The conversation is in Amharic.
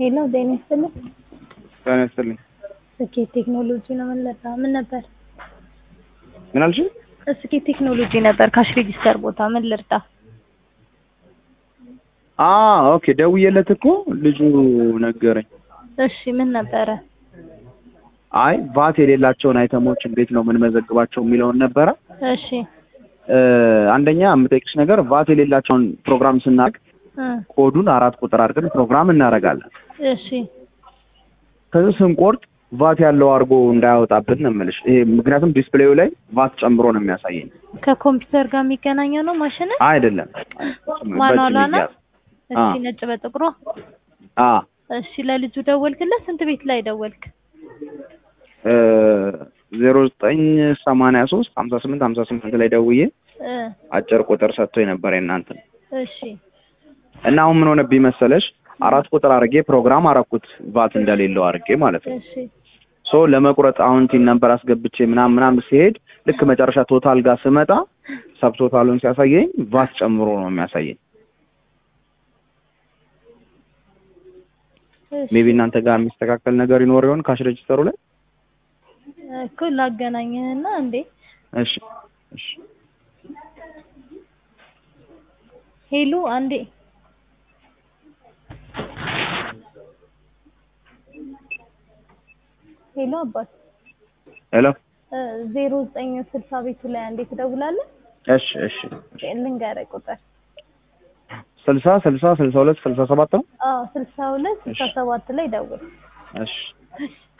ሄሎ ዴኒስ ምን ታነስተልኝ እስኪ ቴክኖሎጂ ነው ምን ነበር? ምን አልሽ? እስኪ ቴክኖሎጂ ነበር ካሽ ሬጂስተር ቦታ ምን ልርዳ? ኦኬ ደውዬለት እኮ ልጁ ነገረኝ። እሺ ምን ነበረ? አይ ቫት የሌላቸውን አይተሞች እንዴት ነው ምን መዘግባቸው የሚለውን ነበረ። እሺ አንደኛ የምጠይቅሽ ነገር ቫት የሌላቸውን ፕሮግራም ስናደርግ ኮዱን 4 ቁጥር አድርገን ፕሮግራም እናደርጋለን። እሺ ከዚህ ስንቆርጥ ቫት ያለው አድርጎ እንዳያወጣብን ነው የምልሽ። ይሄ ምክንያቱም ዲስፕሌዩ ላይ ቫት ጨምሮ ነው የሚያሳየኝ። ከኮምፒውተር ጋር የሚገናኘው ነው ማሽን አይደለም ማኑዋል ነው። እሺ ነጭ በጥቁሩ እሺ ለልጁ ደወልክለት? ስንት ቤት ላይ ደወልክ? 0983 58 58 ላይ ደውዬ አጭር ቁጥር ሰጥቶኝ ነበር እናንተ። እሺ እና አሁን ምን ሆነብኝ መሰለሽ 4 ቁጥር አድርጌ ፕሮግራም አረኩት ቫት እንደሌለው አድርጌ ማለት ነው። እሺ ለመቁረጥ አሁን ቲን ነበር አስገብቼ ምናምን ሲሄድ ልክ መጨረሻ ቶታል ጋር ስመጣ ሰብ ቶታሉን ሲያሳየኝ ቫት ጨምሮ ነው የሚያሳየኝ። ሜቢ እናንተ ጋር የሚስተካከል ነገር ይኖር ይሆን ካሽ ሬጂስተሩ ላይ? እኮ ላገናኝህና እንዴ። እሺ እሺ ሄሎ አንዴ ሄሎ አባት ሄሎ 0960 ቤቱ ላይ አንዴ ትደውላለህ? እሺ እሺ ልንገርህ ቁጥር 60 62 67 ነው። 62 67 ላይ ደውል። እሺ